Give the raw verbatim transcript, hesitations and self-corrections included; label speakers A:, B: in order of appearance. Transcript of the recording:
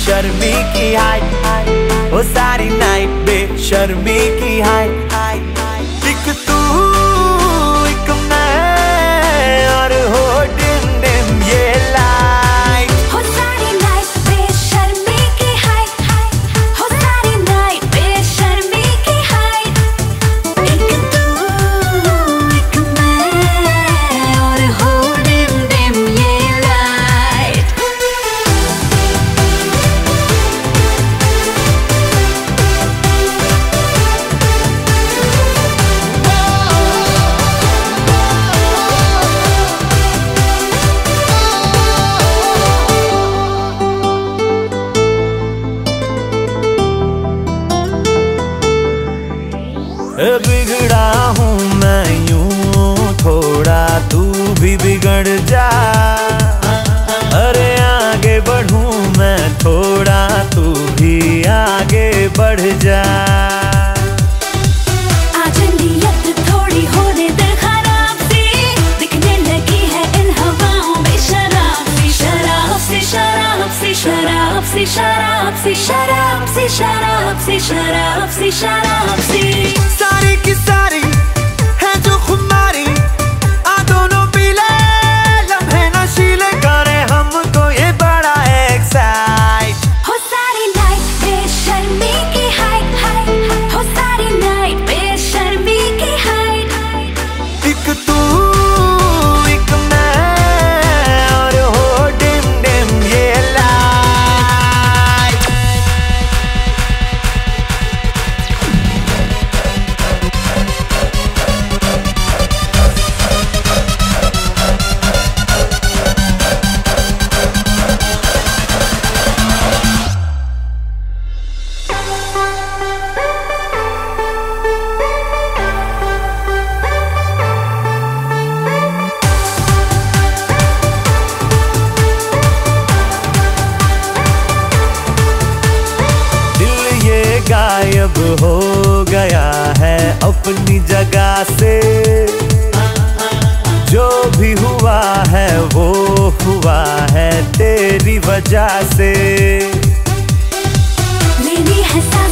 A: बेशर्मी की हाइट, वो सारी नाइट बेशर्मी की हाइट। एक तू एक मैं और हो डिम डिम ये लाइट,
B: हो सारी नाइट बेशर्मी की हाइट, हो सारी नाइट बेशर्मी की हाइट। एक तू एक मैं और हो डिम डिम ये लाइट।
A: बिगड़ा हूँ मैं यूं थोड़ा, तू भी बिगड़ जा। अरे आगे बढ़ूं मैं थोड़ा, तू भी आगे बढ़ जा।
B: आज नियत थोड़ी होने दे खराब सी, दिखने लगी है इन हवाओं में शराब सी, शराब सी शराब सी शराब सी शराब सी शराब सी शराब सी शराब सी शराब सी।
A: सारी की सारी है जो खुमारी, आ दोनों पीले लम्हे नशीले करे हमको ये बड़ा एक्साइट।
B: हो सारी नाइट बेशर्मी की हाइट, हाइट, हो सारी नाइट बेशर्मी की हाइट।
A: एक तू एक मैं और हो डिम डिम ये लाइट। गायब हो गया है अपनी जगह से, जो भी हुआ है वो हुआ है तेरी वजह से।
B: लेनी है